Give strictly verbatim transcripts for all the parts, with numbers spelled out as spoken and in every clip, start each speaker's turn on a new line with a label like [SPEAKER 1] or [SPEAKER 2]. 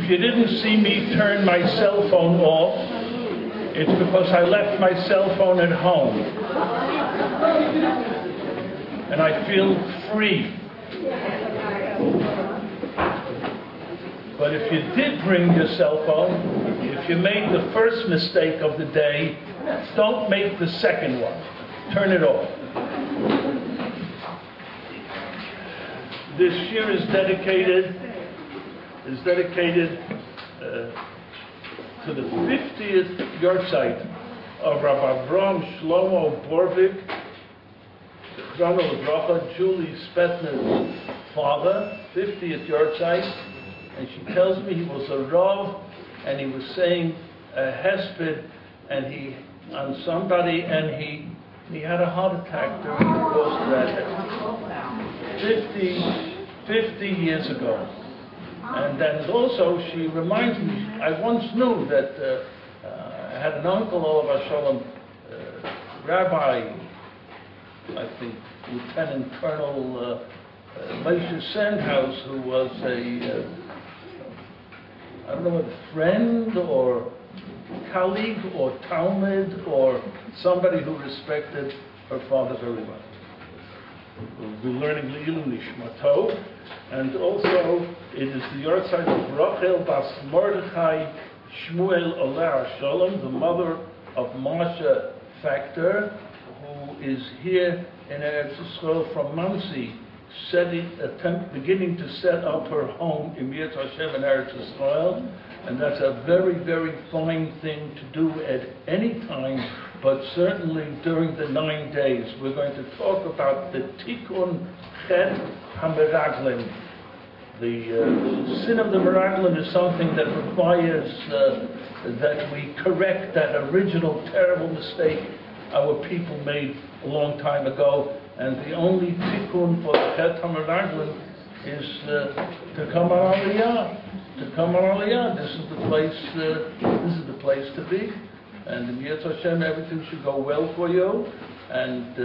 [SPEAKER 1] If you didn't see me turn my cell phone off, it's because I left my cell phone at home. And I feel free. But if you did bring your cell phone, if you made the first mistake of the day, don't make the second one. Turn it off. This year is dedicated is dedicated uh, to the fiftieth yahrzeit of Rabbi Avraham Shlomo Borvik, Chrono Bracha, Julie Spetner's father, fiftieth yahrzeit, and she tells me he was a Rav, and he was saying a hesped, and he on somebody, and he he had a heart attack during the course of that fifty, fifty years ago. And then also she reminds me, I once knew that uh, uh, I had an uncle, Olav Shalom, uh, Rabbi, I think, Lieutenant Colonel uh, uh, Moshe Sandhouse, who was a, uh, I don't know, a friend or colleague or Talmud or somebody who respected her father very well. We'll be learning Leilu Nishmato, and also it is the yahrzeit of Rachel Bas Mordechai Shmuel Olah Shalom, the mother of Masha Factor, who is here in Eretz Yisrael from Monsey, setting, attempt, beginning to set up her home in Yirtzeh Hashem in Eretz Yisrael, and that's a very, very fine thing to do at any time, but certainly during the nine days. We're going to talk about the Tikkun Chet HaMeraglim. The uh, sin of the Meraglim is something that requires uh, that we correct that original terrible mistake our people made a long time ago, and the only Tikkun for the Chet HaMeraglim is uh, to come on Aliyah. To come on Aliyah. This is the place. Uh, this is the place to be. And in Yirtzeh Hashem, everything should go well for you, and uh,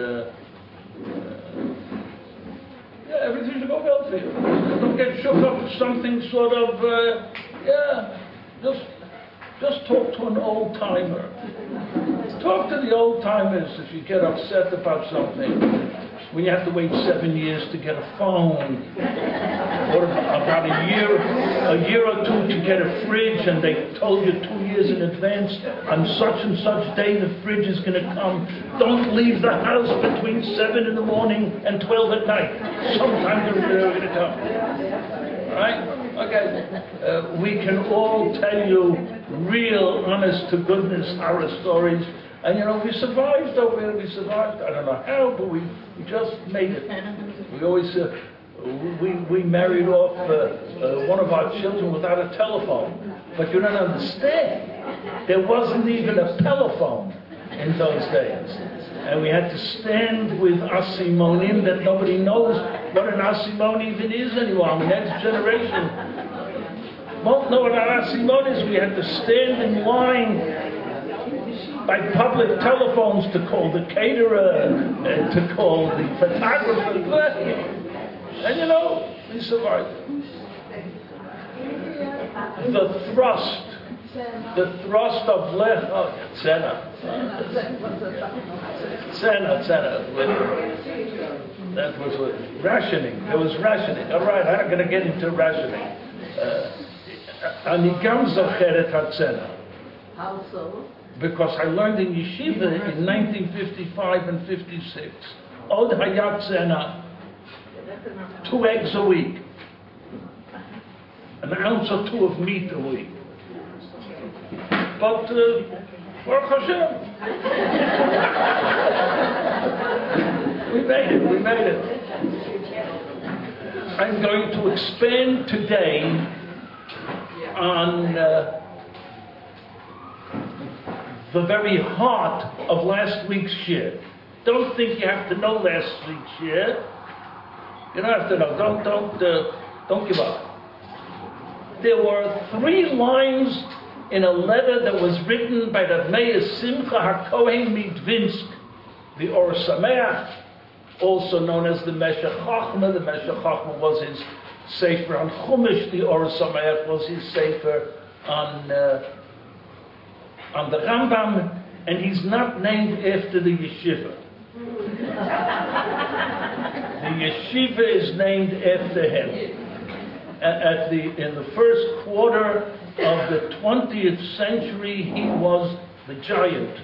[SPEAKER 1] uh, yeah, everything should go well for you. Don't get shook up with something sort of uh, yeah. Just just talk to an old timer. Talk to the old timers if you get upset about something. When you have to wait seven years to get a phone, or about a year, a year or two to get a fridge, and they told you two years in advance, on such and such day the fridge is going to come. Don't leave the house between seven in the morning and twelve at night. Sometime they're going to come. All right? Okay. Uh, we can all tell you real, honest to goodness horror stories. And you know, we survived over here, we survived, I don't know how, but we, we just made it. We always, uh, we, we married off uh, uh, one of our children without a telephone. But you don't understand, there wasn't even a telephone in those days. And we had to stand with asimonim that nobody knows what an asimon even is anymore. The next generation won't know what an asimon is. We had to stand in line by public telephones to call the caterer and to call the photographer. And you know, we survived. The thrust, the thrust of Lech, oh, Tzena. Tzena, Tzena. That was what, rationing. There was rationing. All right, I'm not going to get into rationing. Ani gam zocheret hatzena.
[SPEAKER 2] How so?
[SPEAKER 1] Because I learned in yeshiva in nineteen fifty-five and fifty-six. Od hayat zena, two eggs a week, an ounce or two of meat a week. But uh, Baruch Hashem, we made it. We made it. I'm going to expand today on. Uh, the very heart of last week's shir. Don't think you have to know last week's shir. You don't have to know. Don't don't uh, don't give up. There were three lines in a letter that was written by the Meir Simcha HaKohen Midvinsk, the Or Sameach, also known as the Meshech Chochmah. The Meshech Chochmah was his Sefer on Chumash, the Or Sameach was his Sefer on, uh, on the Rambam, and he's not named after the yeshiva. The yeshiva is named after him. At the, in the first quarter of the twentieth century, he was the giant.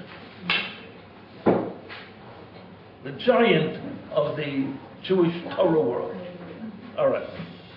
[SPEAKER 1] The giant of the Jewish Torah world. All right.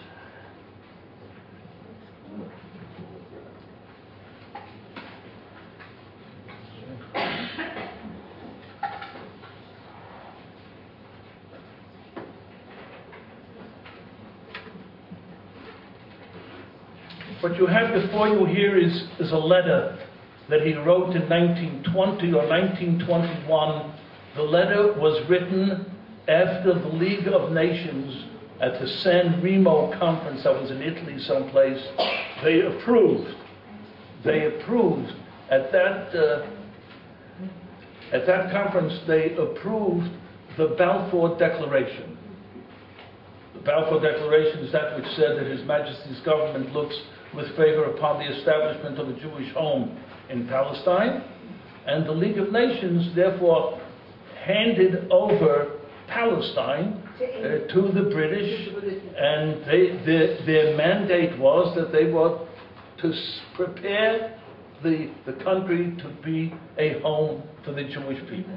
[SPEAKER 1] What you have before you here is, is a letter that he wrote in nineteen twenty or nineteen twenty-one. The letter was written after the League of Nations at the San Remo conference that was in Italy someplace. They approved. They approved at that uh, at that conference. They approved the Balfour Declaration. The Balfour Declaration is that which said that His Majesty's government looks with favor upon the establishment of a Jewish home in Palestine, and the League of Nations therefore handed over Palestine uh, to the British, and they, their, their mandate was that they were to s- prepare the, the country to be a home for the Jewish people.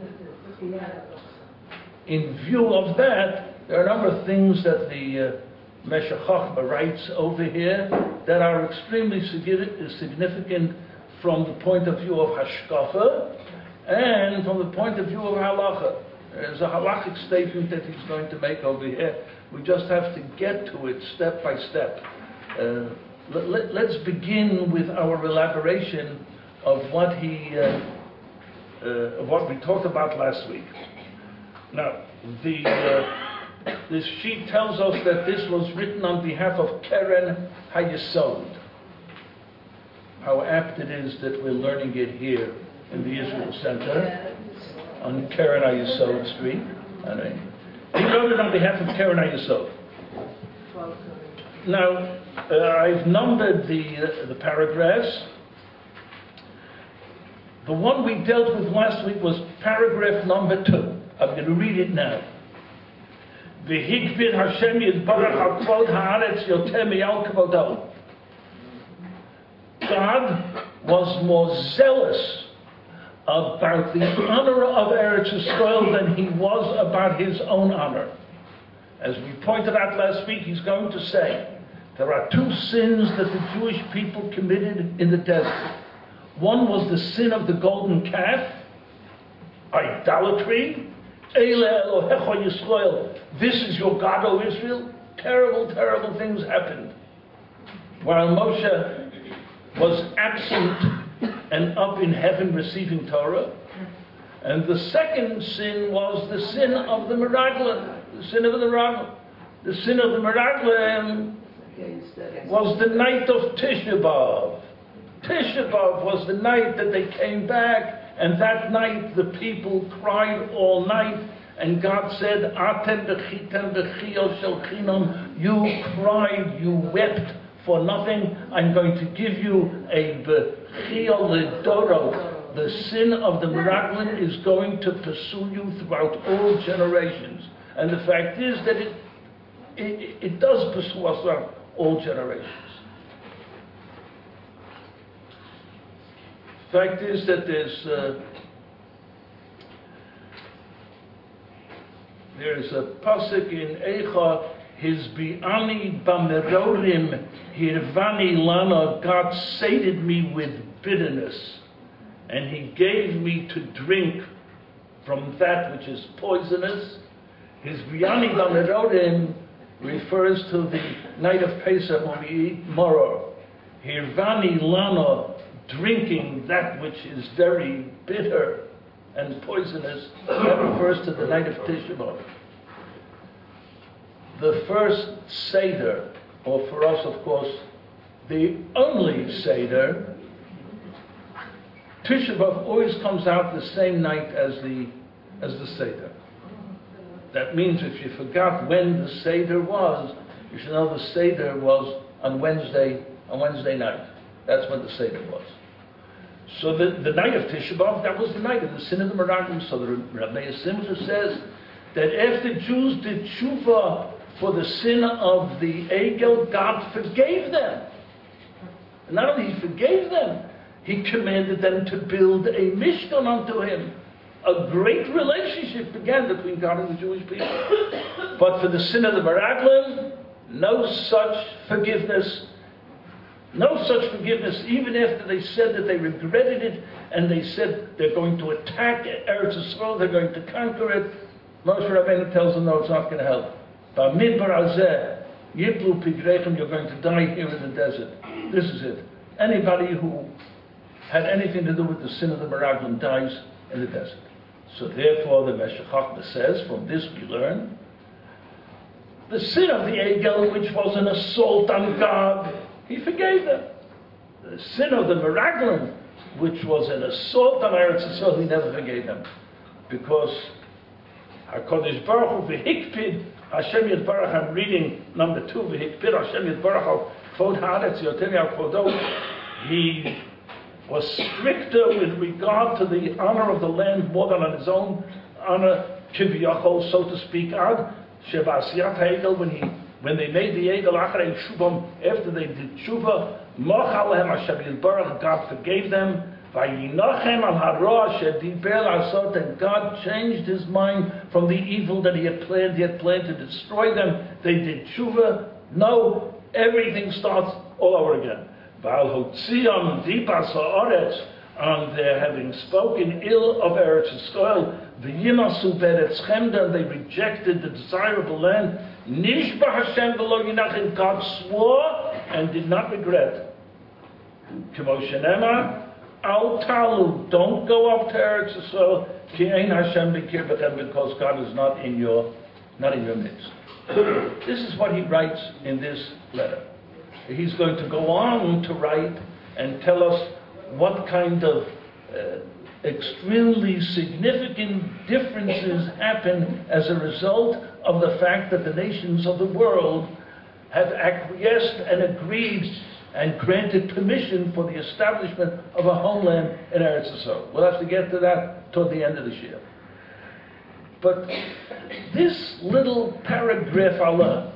[SPEAKER 1] In view of that, there are a number of things that the uh, Meshech Chochmah writes over here that are extremely significant from the point of view of Hashkafa and from the point of view of Halacha. There's a halachic statement that he's going to make over here. We just have to get to it step by step. Uh, let, let, let's begin with our elaboration of what he, uh, uh, of what we talked about last week. Now, the uh, this sheet tells us that this was written on behalf of Keren HaYesod. How apt it is that we're learning it here in the Israel Center on Keren HaYesod Street. I mean, he wrote it on behalf of Keren HaYesod. Now, uh, I've numbered the, uh, the paragraphs. The one we dealt with last week was paragraph number two. I'm going to read it now. V'hikbid Hashem yitbarach al kvod haaretz yoter miyal kvodo. God was more zealous about the honor of Eretz Yisrael than he was about his own honor. As we pointed out last week, he's going to say there are two sins that the Jewish people committed in the desert. One was the sin of the golden calf, idolatry. Eile Elohecha Yisrael, this is your God, O Israel. Terrible, terrible things happened. While Moshe was absent and up in heaven receiving Torah. And the second sin was the sin of the Meraglim. The sin of the Meraglim. The sin of the Meraglim was the night of Tisha B'Av. Tisha B'Av was the night that they came back. And that night the people cried all night, and God said, Atem bechitem bechiyos shel chinam, you cried, you wept for nothing. I'm going to give you a bechiyol ledoro. The sin of the Meraglim is going to pursue you throughout all generations. And the fact is that it, it, it does pursue us throughout all generations. Fact is that there's uh, there's a pasuk in Eicha, his bi'ani b'merorim hirvani lana. God sated me with bitterness, and he gave me to drink from that which is poisonous. His bi'ani b'merorim refers to the night of Pesach when we eat maror. Hirvani lana, drinking that which is very bitter and poisonous. That refers to the night of Tisha B'Av. The first Seder, or for us of course, the only Seder, Tisha B'Av always comes out the same night as the, as the Seder. That means if you forgot when the Seder was, You should know the Seder was on Wednesday, on Wednesday night. That's when the Seder was. So the, the night of Tisha B'Av, that was the night of the sin of the Meraglim. So the Rabbi Simcha says that after Jews did tshuva for the sin of the Egel, God forgave them. And not only He forgave them, He commanded them to build a Mishkan unto Him. A great relationship began between God and the Jewish people. But for the sin of the Meraglim, no such forgiveness. No such forgiveness, even after they said that they regretted it, and they said they're going to attack Eretz Yisrael, they're going to conquer it. Moshe Rabbeinu tells them, no, it's not going to help. B'midbar hazeh, yiplu pigreichem, you're going to die here in the desert. This is it. Anybody who had anything to do with the sin of the Meraglim dies in the desert. So therefore, the Meshech Chochmah says, from this we learn, the sin of the Egel, which was an assault on God, He forgave them. The sin of the Meraglim, which was an assault on Eretz Yisrael, He never forgave them. Because HaKadosh Baruch Hu v'hikpid, Hashem Yitbarach, I'm reading number two, v'hikpid Hashem Yitbarach al kvod haaretz yoteri al kvodo. He was stricter with regard to the honor of the land more than on His own honor, kiviyachol, so to speak, ad shebasiyat ha'egel, when he When they made the Egel Acharei Shubam, after they did Tshuva, Mochal Lehem Hashem Yitbarach, God forgave them. Vayinochem al haroah shediber lasot, and God changed His mind from the evil that He had planned. He had planned to destroy them. They did Tshuva. No, everything starts all over again. Val hotziam dipas haaretz, and they're having spoken ill of Eretz Yisrael. V'yimasu beretz chemda, they rejected the desirable land. Nishba Hashem v'lo yinachim, God swore and did not regret. K'mo shenemar, al talu, don't go up to Eretz Yisrael, ki ein Hashem b'kirbechem, because God is not in your, not in your midst. This is what he writes in this letter. He's going to go on to write and tell us what kind of uh, extremely significant differences happen as a result of the fact that the nations of the world have acquiesced and agreed and granted permission for the establishment of a homeland in Eretz Yisrael. We'll have to get to that toward the end of this year. But this little paragraph Allah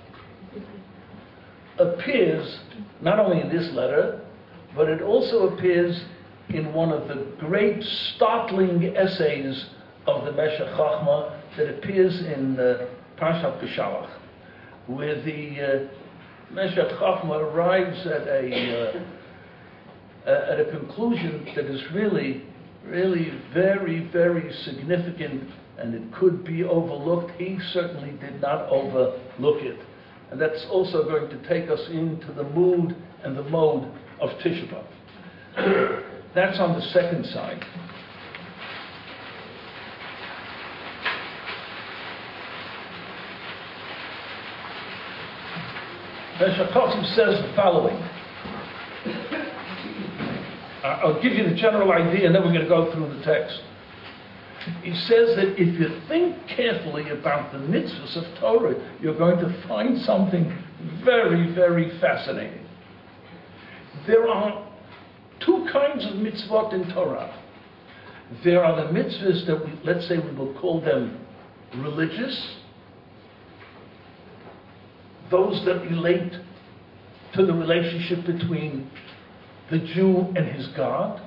[SPEAKER 1] appears not only in this letter, but it also appears in one of the great startling essays of the Meshech Chochmah that appears in uh, Parshat Beshalach, where the uh, Meshech Chochmah arrives at a uh, at a conclusion that is really, really very, very significant, and it could be overlooked. He certainly did not overlook it. And that's also going to take us into the mood and the mode of Tisha B'Av. That's on the second side. Meshech Chochmah says the following. I'll give you the general idea, and then we're going to go through the text. He says that if you think carefully about the mitzvahs of Torah, you're going to find something very, very fascinating. There are two kinds of mitzvot in Torah. There are the mitzvahs that we, let's say we will call them religious, those that relate to the relationship between the Jew and his God,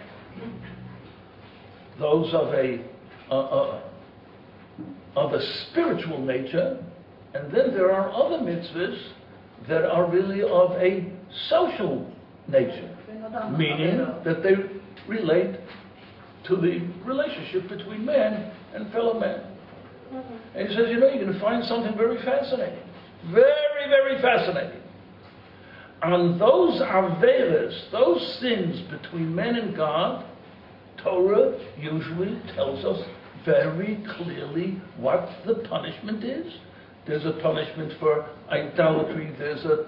[SPEAKER 1] those of a uh, uh, of a spiritual nature, and then there are other mitzvahs that are really of a social nature, meaning that they relate to the relationship between man and fellow man. And he says, you know, you're going to find something very fascinating, very, very fascinating. On those averas, those sins between man and God, Torah usually tells us very clearly what the punishment is. There's a punishment for idolatry, there's a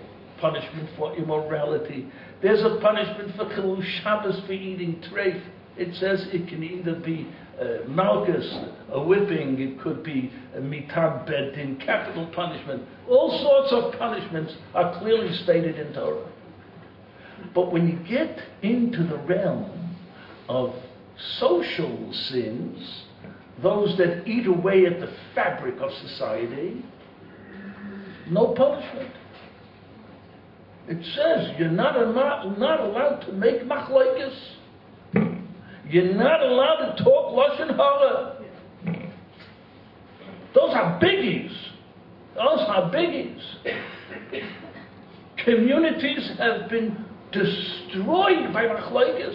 [SPEAKER 1] punishment for immorality, there's a punishment for chilul Shabbos, for eating treif. It says it can either be uh, malchus, a whipping, it could be a mitab bedin, capital punishment. All sorts of punishments are clearly stated in Torah. But when you get into the realm of social sins, those that eat away at the fabric of society, no punishment. It says you're not, not, not allowed to make machlokes. You're not allowed to talk lashon hara. Those are biggies. Those are biggies. Communities have been destroyed by machlokes.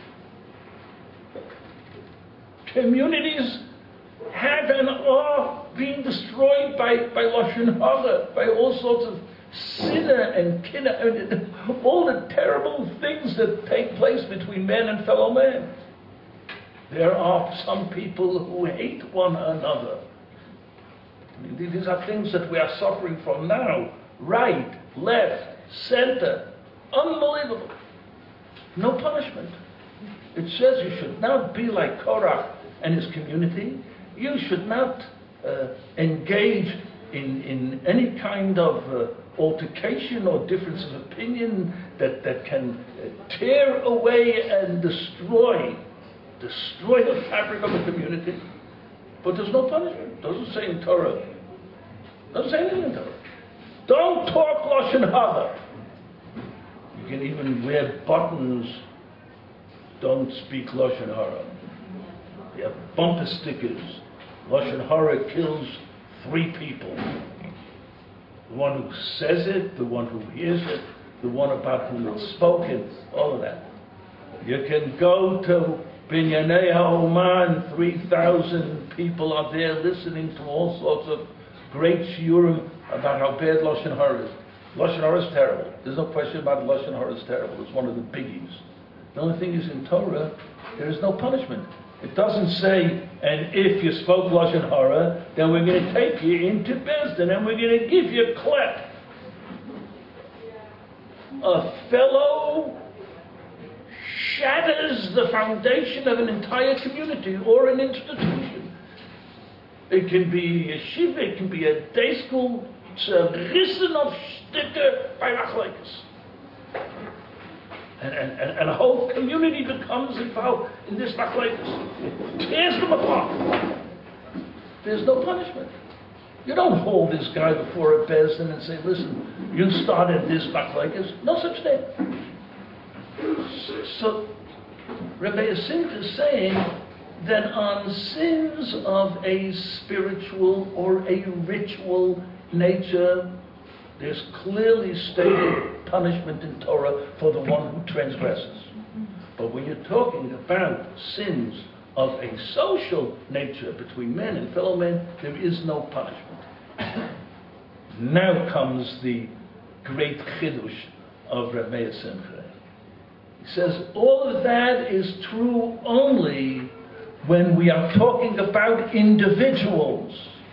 [SPEAKER 1] Communities have and are being destroyed by, by lashon hara, by all sorts of sinner and kinna, and all the terrible things that take place between man and fellow man. There are some people who hate one another. I mean, these are things that we are suffering from now. Right, left, center. Unbelievable. No punishment. It says you should not be like Korach and his community. You should not uh, engage in, in any kind of uh, altercation or difference of opinion that, that can uh, tear away and destroy destroy the fabric of the community. But there's no punishment. It doesn't say in Torah. It doesn't say anything in Torah. Don't talk lashon hara. You can even wear buttons. Don't speak lashon hara. You have bumper stickers. Lashon hara kills three people. The one who says it, the one who hears it, the one about whom it's spoken, all of that. You can go to Binyanei HaOman, three thousand people are there listening to all sorts of great shiurim about how bad lashon hara is. Lashon hara is terrible. There's no question about lashon hara is terrible. It's one of the biggies. The only thing is in Torah, there is no punishment. It doesn't say, and if you spoke lashon hara, then we're going to take you into Beis Din and we're going to give you a clap. A fellow shatters the foundation of an entire community or an institution. It can be a yeshiva, it can be a day school. It's a risen of shticker by machlokes. And, and, and, and a whole community becomes involved in this machlokes. Tears them apart. There's no punishment. You don't hold this guy before a Beis Din and say, listen, you started this machlokes. No such thing. So, Rabbi Yasinta is saying that on sins of a spiritual or a ritual nature, there's clearly stated punishment in Torah for the one who transgresses. But when you're talking about sins of a social nature between men and fellow men, there is no punishment. Now comes the great chidush of Rabbi Meir Simcha. He says all of that is true only when we are talking about individuals.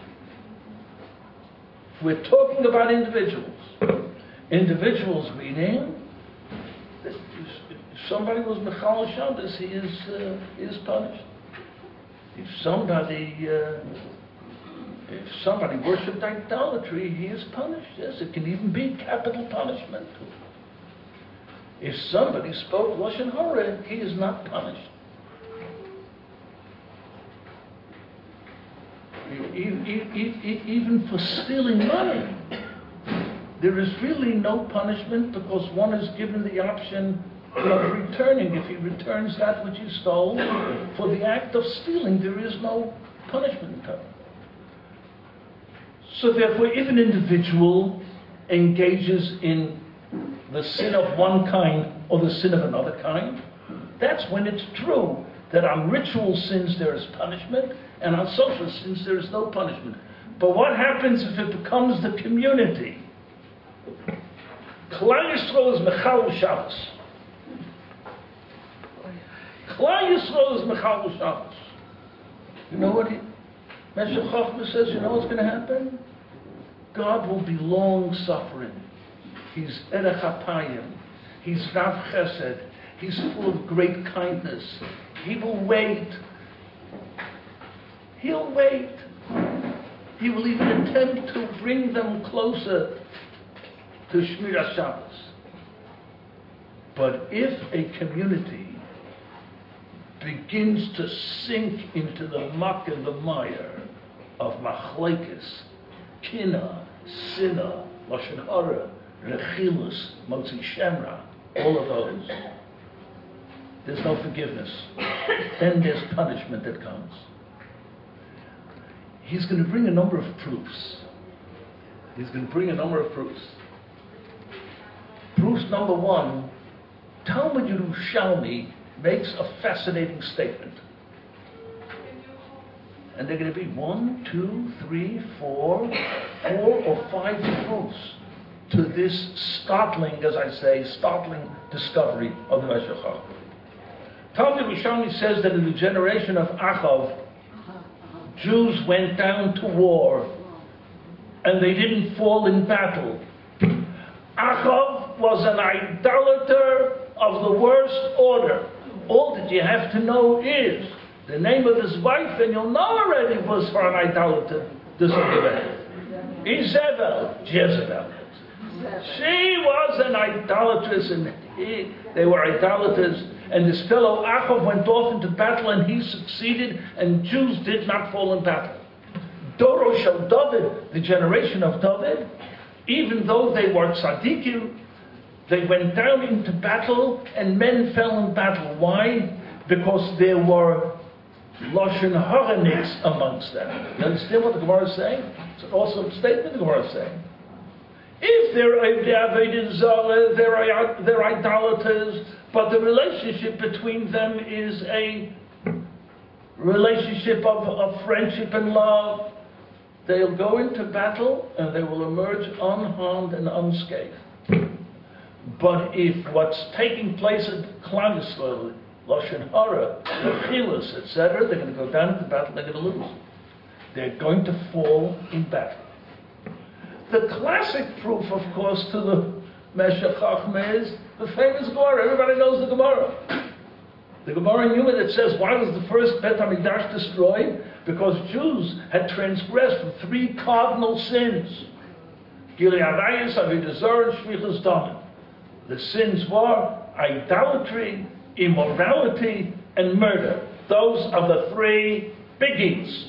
[SPEAKER 1] If we're talking about individuals, individuals meaning that if somebody was Mechal Shabbos, he is uh, he is punished. If somebody uh, if somebody worshipped idolatry, he is punished. Yes, it can even be capital punishment. If somebody spoke lashon hara, he is not punished. Even for stealing money, there is really no punishment because one is given the option of returning. If he returns that which he stole, for the act of stealing, there is no punishment. So therefore, if an individual engages in the sin of one kind or the sin of another kind, that's when it's true that on ritual sins there is punishment and on social sins there is no punishment. But what happens if it becomes the community? Klal Yisrael is Mechal Shabbos. Klal Yisrael is Mechal Shabbos. You know what he, Meshech Chochmah says, you know what's going to happen? God will be long-suffering. He's Erech HaPayim. He's Rav Chesed. He's full of great kindness. He will wait. He'll wait. He will even attempt to bring them closer to Shmiras Shabbos. But if a community begins to sink into the muck and the mire of machlekes, kina, sina, lashon hara, rechilus, motzi shemra, all of those, there's no forgiveness. Then there's punishment that comes. He's going to bring a number of proofs. He's going to bring a number of proofs. Proofs number one, Talmud Yerushalmi makes a fascinating statement. And they're going to be one, two, three, four, four or five proofs to this startling, as I say, startling discovery of the Meshech Chochmah. Talmud Yerushalmi says that in the generation of Achav, Jews went down to war and they didn't fall in battle. Achav was an idolater of the worst order. All that you have to know is the name of his wife, and you'll know already it was for an idolater. This will give it. Izebel, Jezebel. She was an idolatress, and he, they were idolaters. And this fellow Achav went off into battle, and he succeeded, and Jews did not fall in battle. Doro Shel David, the generation of David, even though they were tzaddikim, they went down into battle, and men fell in battle. Why? Because there were lashon haraniks amongst them. You understand what the Gemara is saying? It's an awesome statement the Gemara is saying. If they're they're, they're, they're idolaters, but the relationship between them is a relationship of, of friendship and love, they'll go into battle and they will emerge unharmed and unscathed. But if what's taking place at Klal Yisrael, lashon hara, rechilus, et cetera, they're going to go down into battle, they're going to lose. They're going to fall in battle. The classic proof, of course, to the Meshech Chochmah is the famous Gemara. Everybody knows the Gemara. The Gemara in Yuma that says, why was the first Bet HaMikdash destroyed? Because Jews had transgressed with three cardinal sins. Gilui Arayos, Avodah Zarah, and Shfichus Damim. The sins were idolatry, immorality, and murder. Those are the three biggies.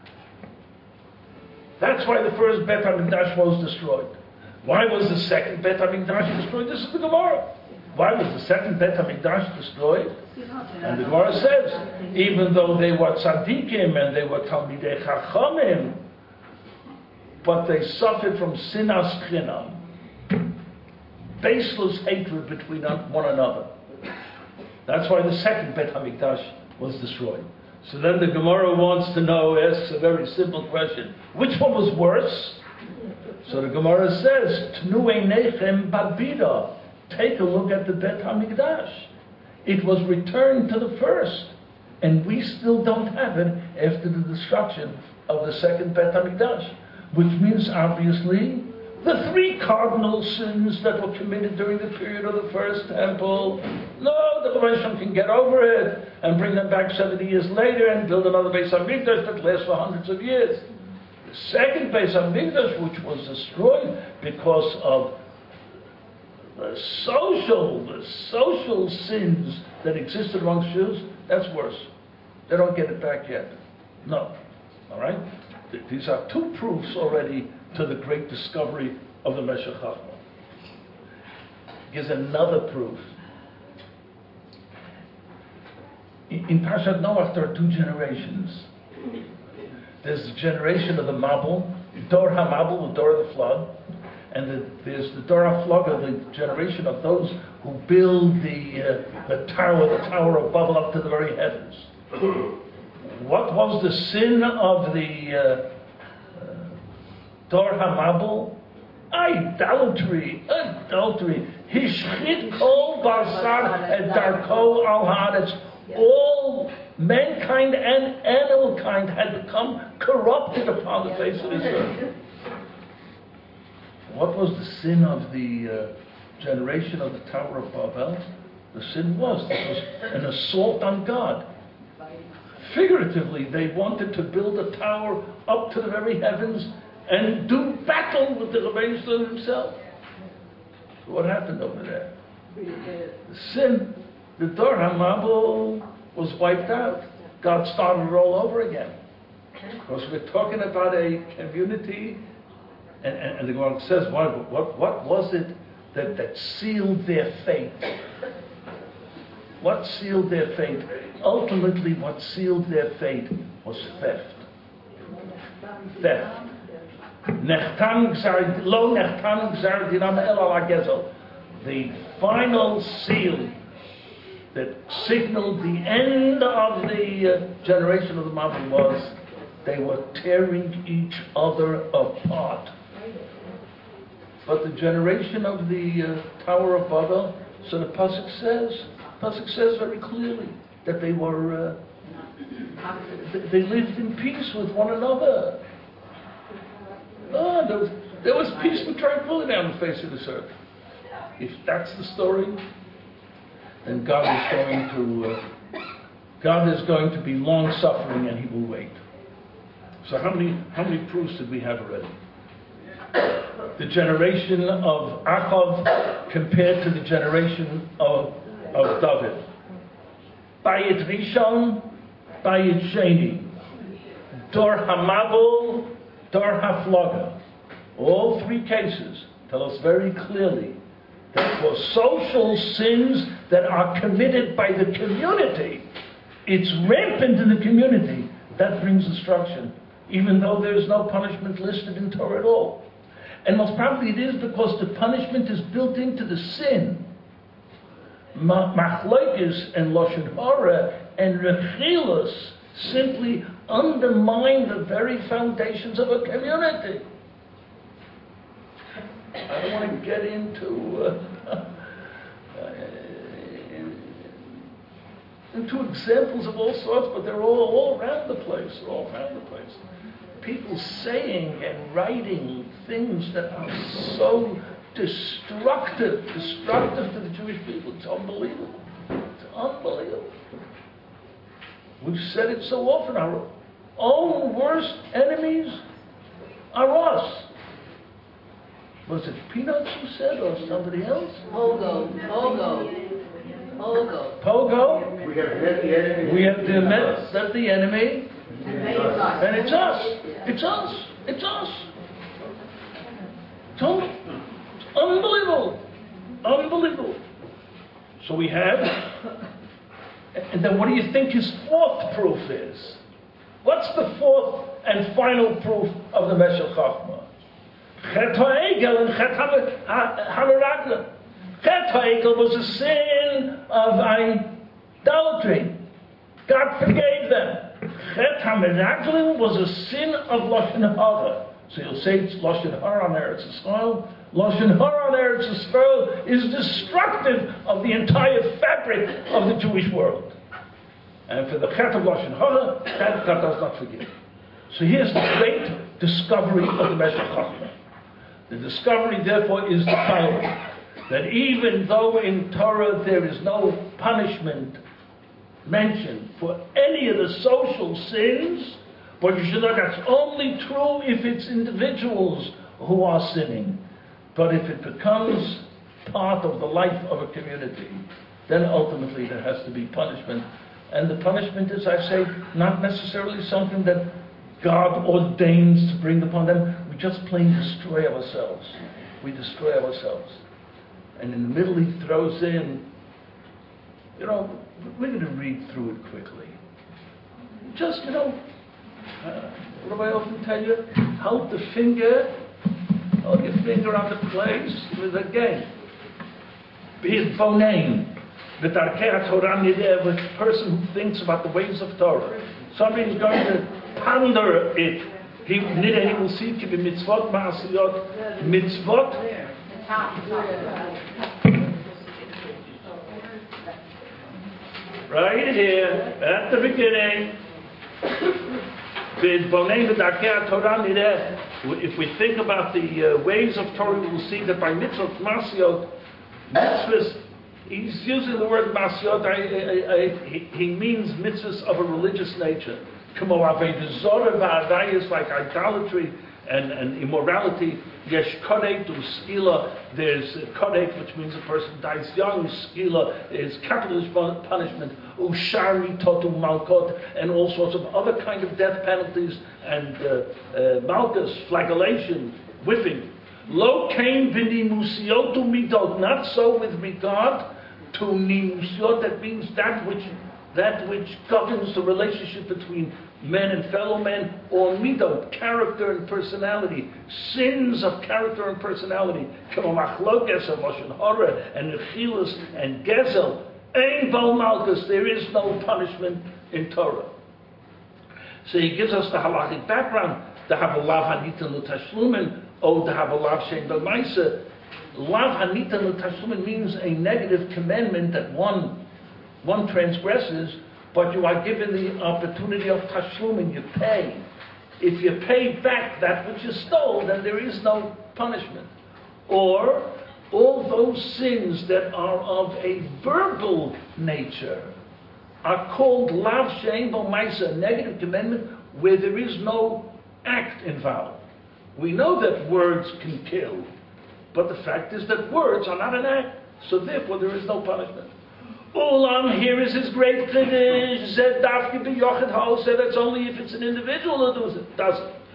[SPEAKER 1] That's why the first Bet HaMikdash was destroyed. Why was the second Bet HaMikdash destroyed? This is the Gemara. Why was the second Bet HaMikdash destroyed? And the Gemara says, even though they were tzaddikim and they were talmidei chachamim, but they suffered from sinas chinam, baseless hatred between one another. That's why the second Bet HaMikdash was destroyed. So then the Gemara wants to know, asks a very simple question. Which one was worse? So the Gemara says, Tnu einechem babida. Take a look at the Bet HaMikdash. It was returned to the first. And we still don't have it after the destruction of the second Bet HaMikdash. Which means, obviously, the three cardinal sins that were committed during the period of the first temple, no, the Rebbeinu can get over it and bring them back seventy years later and build another Beis HaMikdash that lasts for hundreds of years. The second Beis HaMikdash, which was destroyed because of the social, the social sins that existed amongst Jews, that's worse. They don't get it back yet. No. All right? These are two proofs already to the great discovery of the Meshech Chochmah. Here's another proof. In, in Parshat Noach, there are two generations. There's the generation of the Mabul, Dor HaMabul, the Dor of the flood, and the, there's the Dor HaFlaga, the generation of those who build the uh, the tower, the Tower of Babel up to the very heavens. What was the sin of the uh, Dor HaMabul? Idolatry, adultery. Hishchit kol barsad et darko al haaretz. All mankind and animal kind had become corrupted upon the face of this earth. What was the sin of the uh, generation of the Tower of Babel? the sin was. This was an assault on God. Figuratively, they wanted to build a tower up to the very heavens and do battle with the Rebbeinu Shalom himself. So what happened over there? The sin, the Dor HaMabul was wiped out. God started it all over again. Because we're talking about a community, and, and, and the Gemara says, what, what, what was it that, that sealed their fate? What sealed their fate? Ultimately, what sealed their fate was theft. Theft. The final seal that signaled the end of the uh, generation of the Mabul was they were tearing each other apart. But the generation of the uh, Tower of Babel, so the Pasuk says, Pasuk says very clearly that they were, uh, they lived in peace with one another. Oh, there was, there was peace and tranquility on the face of this earth. If that's the story, then God is going to, uh, God is going to be long-suffering and He will wait. So how many, how many proofs did we have already? The generation of Achav compared to the generation of, of David. Bayit Rishon, Bayit Sheni, Dor HaMabul, Dor HaFloga. All three cases tell us very clearly that for social sins that are committed by the community, it's rampant in the community, that brings destruction, even though there's no punishment listed in Torah at all. And most probably it is because the punishment is built into the sin. Machlokes and Lashon Hara and Rechilus simply undermine the very foundations of a community. I don't want to get into uh, into examples of all sorts, but they're all, all around the place. They're all around the place. People saying and writing things that are so destructive, destructive to the Jewish people. It's unbelievable. It's unbelievable. We've said it so often. Our own worst enemies are us. Was it Peanuts who said, or somebody else?
[SPEAKER 2] Pogo. Pogo. Pogo.
[SPEAKER 1] Pogo?
[SPEAKER 3] We have met the enemy.
[SPEAKER 1] We have to admit that the enemy, and it's us. It's us. It's us. It's un- it's unbelievable. Unbelievable. So we have, and then what do you think his fourth proof is? What's the fourth and final proof of the Meshech Chochmah? Chet ha'egel and chet ha'meraglim. Chet ha'egel was a sin of idolatry. God forgave them. Chet ha'meraglim was a sin of Lashon Hara. So you'll say it's Lashon Hara on Eretz Yisrael. Lashon Hara on Eretz Yisrael is destructive of the entire fabric of the Jewish world. And for the Chet of Lashon Hara, that God does not forgive. So here's the great discovery of the Meshech Chochmah. The discovery, therefore, is the following: that even though in Torah there is no punishment mentioned for any of the social sins, but you should know that's only true if it's individuals who are sinning. But if it becomes part of the life of a community, then ultimately there has to be punishment. And the punishment is, I say, not necessarily something that God ordains to bring upon them. We just plain destroy ourselves. We destroy ourselves. And in the middle he throws in, you know, we're going to read through it quickly. Just, you know, uh, what do I often tell you? Hold the finger, hold your finger on the place with a game. Be it phoname. The Darkei Torah Nideh, with a person who thinks about the ways of Torah. Somebody is going to ponder it. He, Nideh, he will see to be mitzvot ma'asiyot. Mitzvot. Right here, at the beginning. If we think about the uh, ways of Torah, we will see that by mitzvot ma'asiyot, mitzvahs He's using the word Masiot, I, I, I, he, he means mitzvahs of a religious nature. Kamo Avodah Zorah v'Arayos, like idolatry and, and immorality. Yesh Kodek to Skila, there's Kodek, which means a person dies young. Skila is capital punishment. Ushari Totu Malkot, and all sorts of other kind of death penalties, and uh, uh, Malchus, flagellation, whipping. Lo kain v'nimusiotu midot, not so with regard to nimusiot, that means that which that which governs the relationship between men and fellow men, or midot, character and personality, sins of character and personality, kama machlokes of lashon hara and nechilus and gezel, ein val malchus, there is no punishment in Torah. So he gives us the halachic background. To have a lav hanitan l'tashlumin, or to have a lav shein b'maisa. Lav hanitan l'tashlumin means a negative commandment that one one transgresses, but you are given the opportunity of tashlumin, you pay. If you pay back that which you stole, then there is no punishment. Or all those sins that are of a verbal nature are called lav shein b'maisa, negative commandment, where there is no act involved. We know that words can kill, but the fact is that words are not an act, so therefore there is no punishment. Ulam, here is his great chiddush, zed dafki b'yochid ha'oseh, that's only if it's an individual who does it. Does it.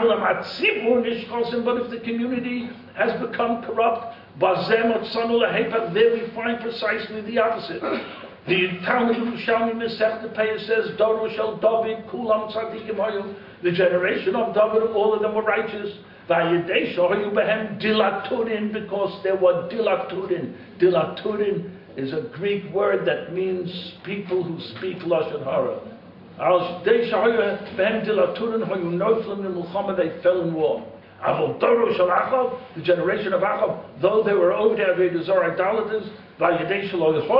[SPEAKER 1] But if the community has become corrupt, there we find precisely the opposite. The Talmud Yerushalmi Masechta Peah says, Doro shel David kulam tzadikim hayu. The generation of David, all of them were righteous. Vayidei shohayu behem dilaturin, because there were dilaturin. Dilaturin is a Greek word that means people who speak lashon hara. Al dei shohayu behem dilaturin hayu noflim in Muhammad, they fell in war. Avol Doro shel Achav, the generation of Achav, though they were over there, they were idolaters. Because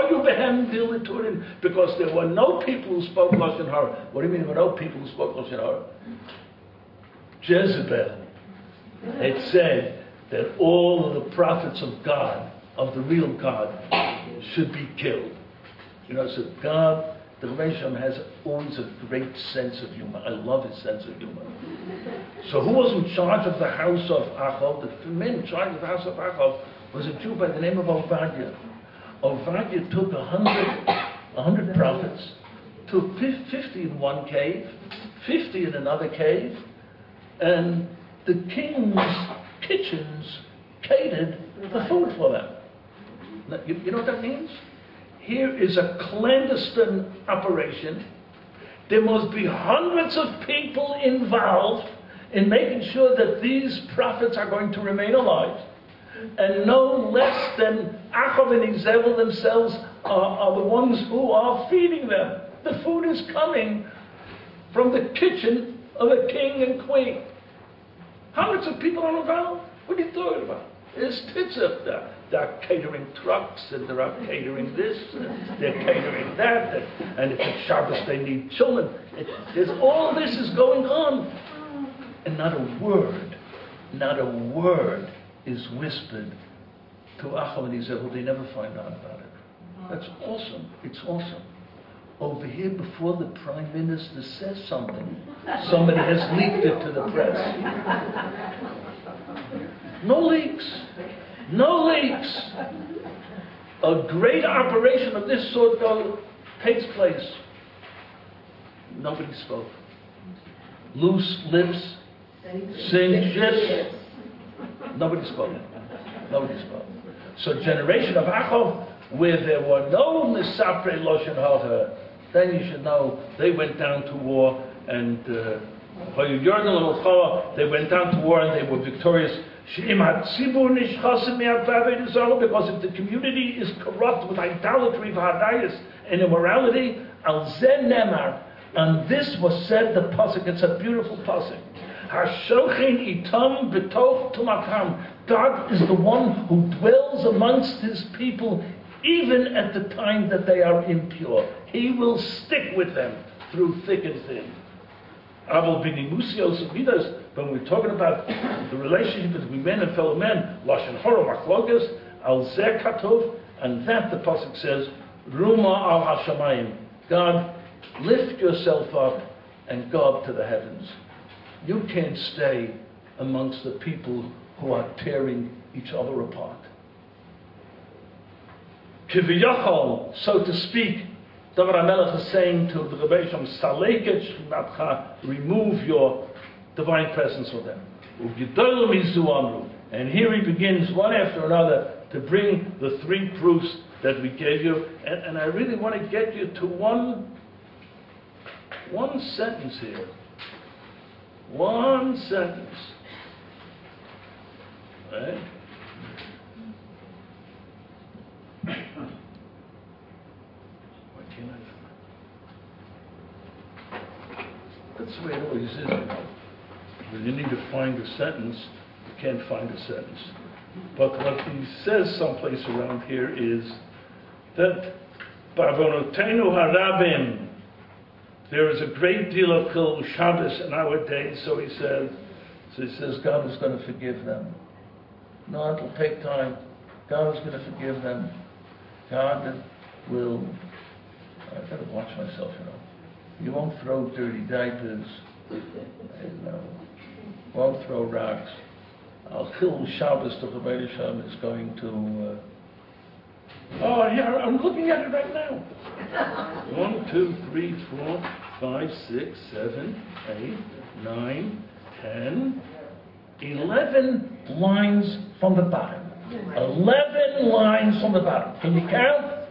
[SPEAKER 1] there were no people who spoke Lashon Hara. What do you mean there were no people who spoke Lashon Hara? Jezebel had said that all of the prophets of God, of the real God, should be killed. You know, so God, the Rishon has always a great sense of humor. I love his sense of humor. So who was in charge of the house of Achav? The man in charge of the house of Achav was a Jew by the name of Ovadia. Ovadia took a hundred, a hundred prophets, took fifty in one cave, fifty in another cave, and the king's kitchens catered the food for them. Now, you, you know what that means? Here is a clandestine operation. There must be hundreds of people involved in making sure that these prophets are going to remain alive. And no less than Achav and Izebel themselves are, are the ones who are feeding them. The food is coming from the kitchen of a king and queen. Hundreds of people are involved. What are you talking about? There's tzitzit. They're, they're catering trucks, and they're catering this, and they're catering that, and, and if it's Shabbos they need children. It, there's all this is going on. And not a word, not a word is whispered to Achav and Izebel. They never find out about it. That's awesome. It's awesome. Over here, before the Prime Minister says something, somebody has leaked it to the press. No leaks. No leaks. A great operation of this sort though takes place. Nobody spoke. Loose lips sink ships. Nobody spoke. Nobody spoke. So generation of Achav, where there were no Misapre Loshen Hara, then you should know they went down to war, and uh, they went down to war and they were victorious. Because if the community is corrupt with idolatry, v'hadayis, and immorality, al zen nemar, and this was said, the pasuk, it's a beautiful pasuk. Hashochin itam b'toch tumakam. God is the one who dwells amongst his people even at the time that they are impure. He will stick with them through thick and thin. When we're talking about the relationship between men and fellow men, Lashon Hara Machlokas, Al Zeh Katov, And that, the Pasuk says, Ruma al Hashamayim. God, lift yourself up and go up to the heavens. You can't stay amongst the people who are tearing each other apart. Kiviyachol, so to speak, David HaMelech is saying to the Rebbeinu, Saleket Shchinatcha, remove your divine presence with them. Ugidol mizu amru. And here he begins one after another to bring the three proofs that we gave you. And, and I really want to get you to one, one sentence here. One sentence. Right? Why can't I? That's the way it always is, you know. When you need to find a sentence, you can't find a sentence. But what he says someplace around here is that Ba'avonotenu harabim, there is a great deal of Chil Shabbos in our days, so he says, so he says God is going to forgive them. No, it'll take time. God is going to forgive them. God will, I've got to watch myself, you know. You won't throw dirty diapers, you know, won't throw rocks. Al Chil Shabbos, the Rebbeinu Shalom is going to, uh, oh yeah, I'm looking at it right now. One, two, three, four, five, six, seven, eight, nine, ten, eleven lines from the bottom. Eleven lines from the bottom. Can you count?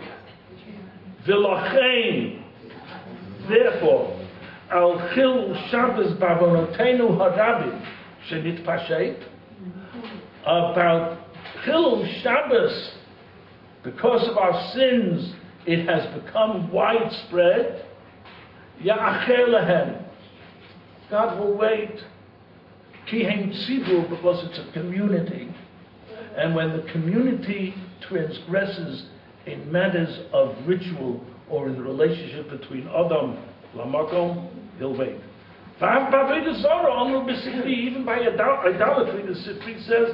[SPEAKER 1] V'lachein, therefore, al chil Shabbos b'avonotenu harabim shenit pashet, about chil Shabbos, because of our sins, it has become widespread. Ya'acher lehem, God will wait. Ki hem tzibur, because it's a community. And when the community transgresses in matters of ritual or in the relationship between Adam Lamakom, he'll wait. Even by idolatry, the Sifri says,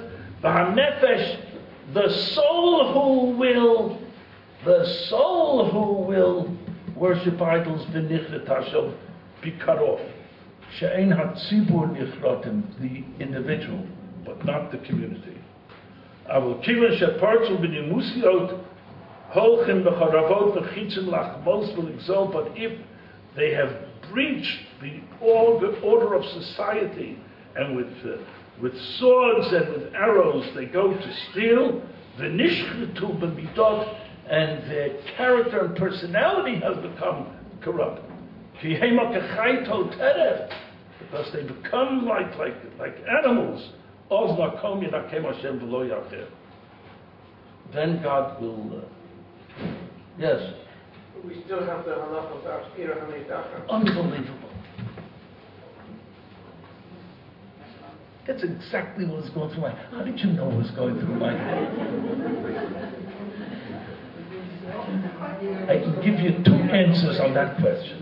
[SPEAKER 1] the soul who will, the soul who will worship idols, be cut off. She'ein hatzibur nichratim, the individual, but not the community. Avol kivan shepartzu b'nimusiot holchem b'charavot v'chitzim lachmos v'ligzol. But if they have breached the order of society and with uh, with swords and with arrows they go to steal, v'nishchetu b'midot, and their character and personality has become corrupt. Ki hema k'chayto teref, because they become like like like animals. Then God will. Uh, yes.
[SPEAKER 3] We still have the halacha of Ir Hanidachah.
[SPEAKER 1] Unbelievable. That's exactly what was going through my head. How did you know what was going through my head? I can give you two answers on that question.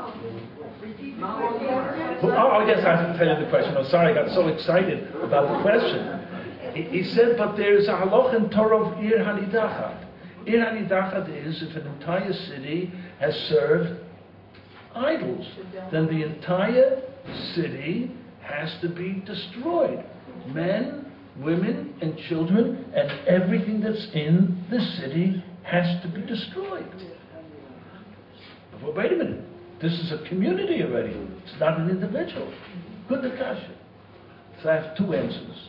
[SPEAKER 1] Oh, yes, I have to tell you the question. I'm sorry, I got so excited about the question. He, he said, but there's a halach in Torah of Ir Hanidachah. Ir Hanidachah is if an entire city has served idols, then the entire city has to be destroyed. Men, women, and children, and everything that's in the city has to be destroyed. But wait a minute. This is a community already. It's not an individual. Good Nakasha. So I have two answers.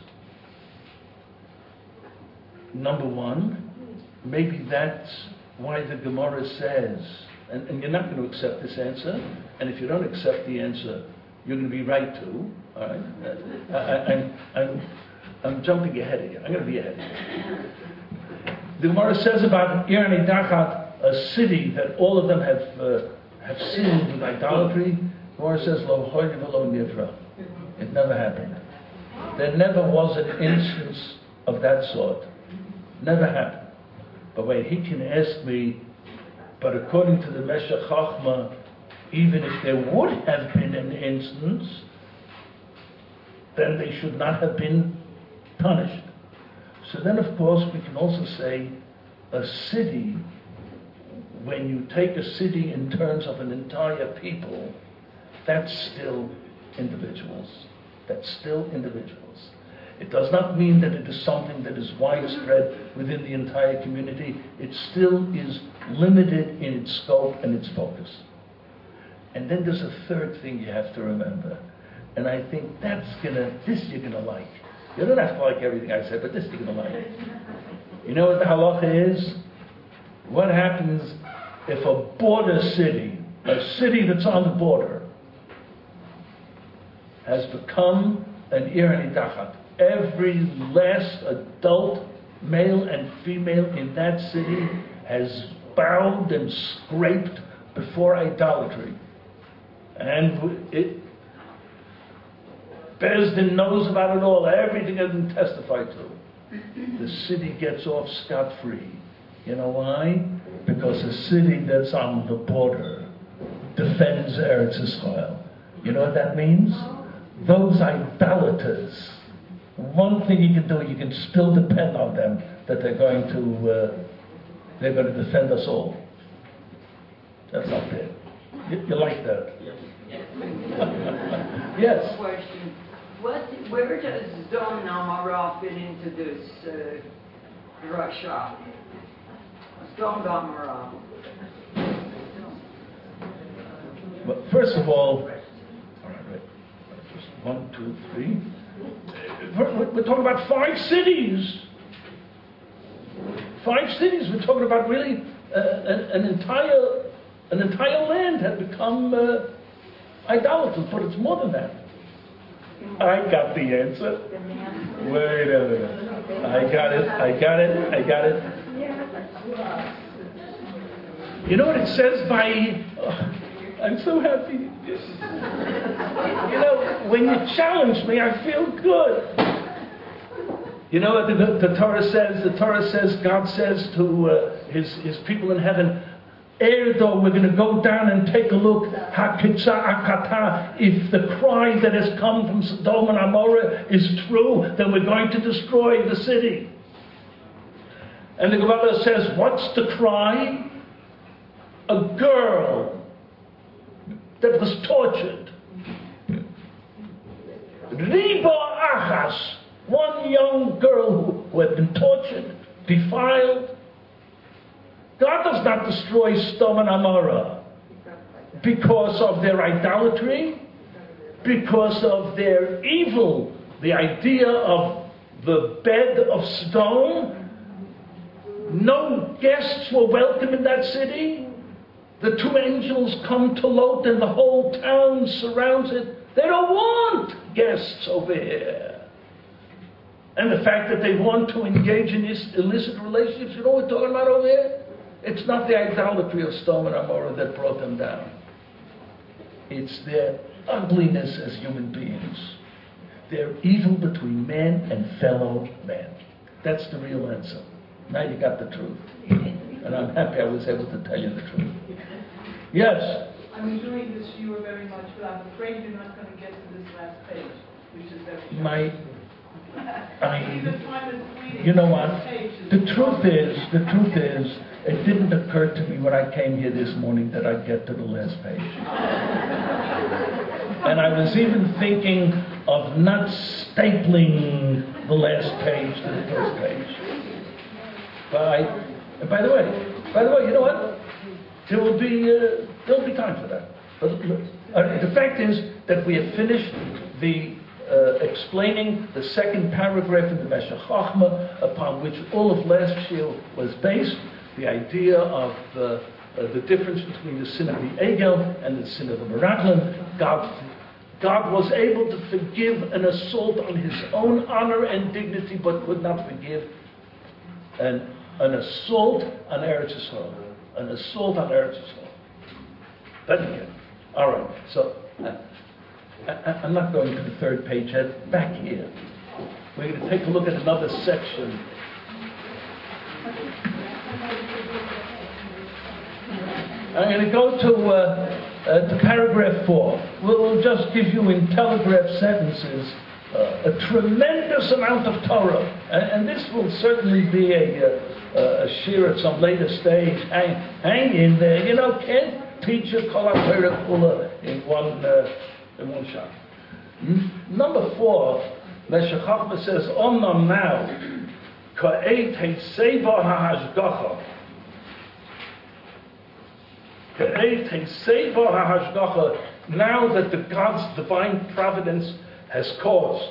[SPEAKER 1] Number one, maybe that's why the Gemara says, and, and you're not going to accept this answer, and if you don't accept the answer, you're going to be right too. All right? I, I, I'm, I'm, I'm jumping ahead of you. I'm going to be ahead of you. The Gemara says about Ir Hanidachah, a city that all of them have uh, have sinned with idolatry. The Gemara says, Lo hoyni v'lo nivra. It never happened. There never was an instance of that sort. Never happened. But wait, he can ask me, but according to the Meshech Chochmah, even if there would have been an instance, then they should not have been punished. So then, of course, we can also say, a city, when you take a city in terms of an entire people, that's still individuals. That's still individuals. It does not mean that it is something that is widespread within the entire community. It still is limited in its scope and its focus. And then there's a third thing you have to remember. And I think that's gonna, this you're gonna like. You don't have to like everything I said, but this you're gonna like. You know what the halacha is? What happens if a border city, a city that's on the border, has become an ir nidachat? Every last adult, male and female in that city, has bowed and scraped before idolatry. And it, Bezdin knows about it all, everything has been testified to. The city gets off scot-free. You know why? Because a city that's on the border defends Eretz Israel. You know what that means? Those idolaters, one thing you can do, you can still depend on them that they're going to uh, they're going to defend us all. That's not bad. You, you like that? Yes.
[SPEAKER 4] Question: What? Where does Dom Namara fit into this uh, Russia? Dom Namara.
[SPEAKER 1] Well, first of all, one, two, three. We're, we're talking about five cities. Five cities. We're talking about really uh, an, an entire an entire land had become uh, idolatrous, but it's more than that. I got the answer. Wait a minute. I got it. I got it. I got it. You know what it says by... Oh, I'm so happy. You know, when you challenge me, I feel good. You know what the, the Torah says? The Torah says, God says to uh, his, his people in heaven, Erdo, we're going to go down and take a look. Hakitza akata. If the cry that has come from Sodom and Amorah is true, then we're going to destroy the city. And the Gemara says, what's the cry? A girl that was tortured. Riba Achas, one young girl who had been tortured, defiled. God does not destroy Sodom and Amorah because of their idolatry, because of their evil, the idea of the bed of stone. No guests were welcome in that city. The two angels come to Lot and the whole town surrounds it. They don't want guests over here. And the fact that they want to engage in this illicit relationships, you know what we're talking about over here? It's not the idolatry of Sodom and Amorah that brought them down. It's their ugliness as human beings. They're evil between man and fellow man. That's the real answer. Now you got the truth. And I'm happy I was able to tell you the truth. Yes?
[SPEAKER 5] I'm enjoying this viewer very much, but I'm afraid you're not going to get to this last page, which is very
[SPEAKER 1] My, I,
[SPEAKER 5] Even time is fleeting.
[SPEAKER 1] you know what?
[SPEAKER 5] This page is-
[SPEAKER 1] The truth is, the truth is, it didn't occur to me when I came here this morning that I'd get to the last page. And I was even thinking of not stapling the last page to the first page. But I, and by the way, by the way, you know what? There will be, uh, there will be time for that. But uh, the fact is that we have finished the uh, explaining the second paragraph in the Meshech Chochmah, upon which all of last year was based. The idea of uh, uh, the difference between the sin of the Egel and the sin of the Meraglim. God, God was able to forgive an assault on his own honor and dignity, but could not forgive an, an assault on Eretz Yisrael. An assault on Eretz Yisrael. But again, all right. So uh, I, I'm not going to the third page yet. Back here, we're going to take a look at another section. I'm going to go to, uh, uh, to paragraph four. We'll, we'll just give you in telegraph sentences uh, a tremendous amount of Torah. And, and this will certainly be a, uh, a shir at some later stage. Hang, hang in there. You know, can't teach a Kol HaTorah Kula in one, uh, in one shot. Hmm? Number four, Meshech Chochmah says, Omnam now, Ka'et Heiseva HaHashgacha. Ka'et Heiseva HaHashgacha. Now that the God's divine providence has caused,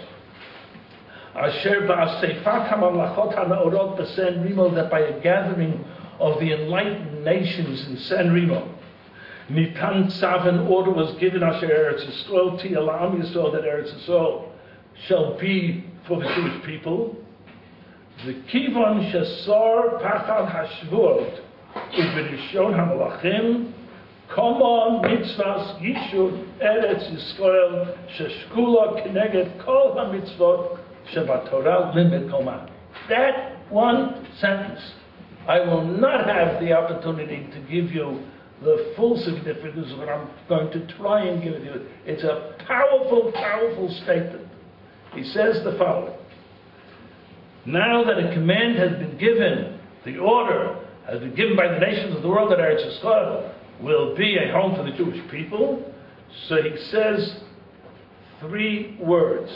[SPEAKER 1] Asher ba'asefat hamamlachot ha'naorot b'San Remo, that by a gathering of the enlightened nations in San Remo, Nitan Tzav, an order was given, Asher Eretz Yisrael Tia La'am Yisrael, that Eretz Yisrael shall be for the Jewish people. The Kivon Shesar Pachad Hashvuot Uberishon HaMalachim Koma Mitzvahs Yishur Eretz Yisrael Sheshkula Keneged Kol HaMitzvot Shebatorah Limit Koma. That one sentence, I will not have the opportunity to give you the full significance of what I'm going to try and give you. It's a powerful, powerful statement. He says the following: now that a command has been given, the order has been given by the nations of the world that Eretz Yisrael will be a home for the Jewish people, so he says three words: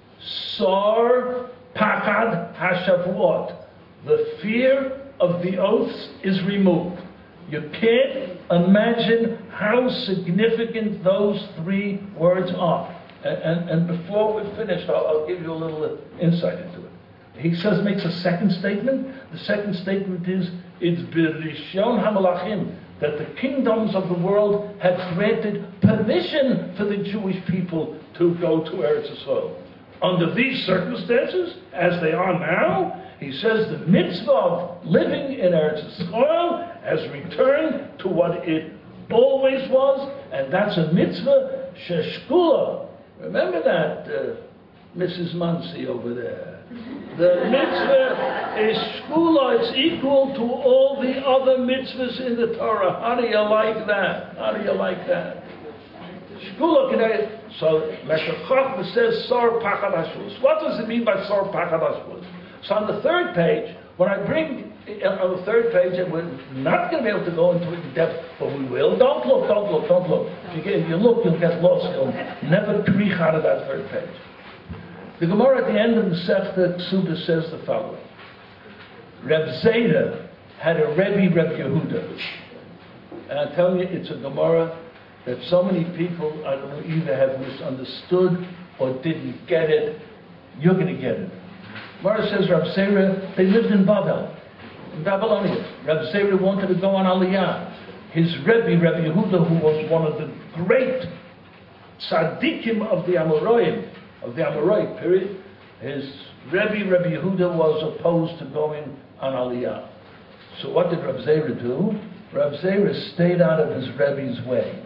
[SPEAKER 1] Sar Pachad Hashavuot. The fear of the oaths is removed. You can't imagine how significant those three words are. And, and, and before we're finished, I'll, I'll give you a little insight into it. He says, makes a second statement. The second statement is, it's Birishon HaMalachim, that the kingdoms of the world have granted permission for the Jewish people to go to Eretz Yisrael. Under these circumstances, as they are now, he says the mitzvah of living in Eretz Yisrael has returned to what it always was, and that's a mitzvah sheshkula. Remember that, uh, Missus Muncie over there. The mitzvah is shkula. It's equal to all the other mitzvahs in the Torah. How do you like that? How do you like that? Shkula Kedei. So, Meshech Chochmah says, Sar Pachad Hashvus. What does it mean by Sar Pachad Hashvus? So on the third page, when I bring, on the third page, and we're not going to be able to go into it in depth, but we will. Don't look, don't look, don't look. If you, get, if you look, you'll get lost. You'll never creak out of that third page. The Gemara at the end of the Masechta Ksuba says the following: Reb Zera had a Rebbe, Reb Yehuda. And I tell you, it's a Gemara that so many people, I don't know, either have misunderstood or didn't get it. You're going to get it. Gemara says Reb Zera, they lived in Babel, in Babylonia. Reb Zera wanted to go on Aliyah. His Rebbe, Reb Yehuda, who was one of the great tzaddikim of the Amoraim, of the Amorite period, his Rebbe, Rebbe Yehuda, was opposed to going on Aliyah. So what did Reb Zera do? Reb Zera stayed out of his Rebbe's way.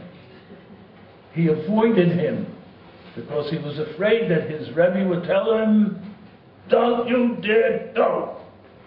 [SPEAKER 1] He avoided him because he was afraid that his Rebbe would tell him, don't you dare go.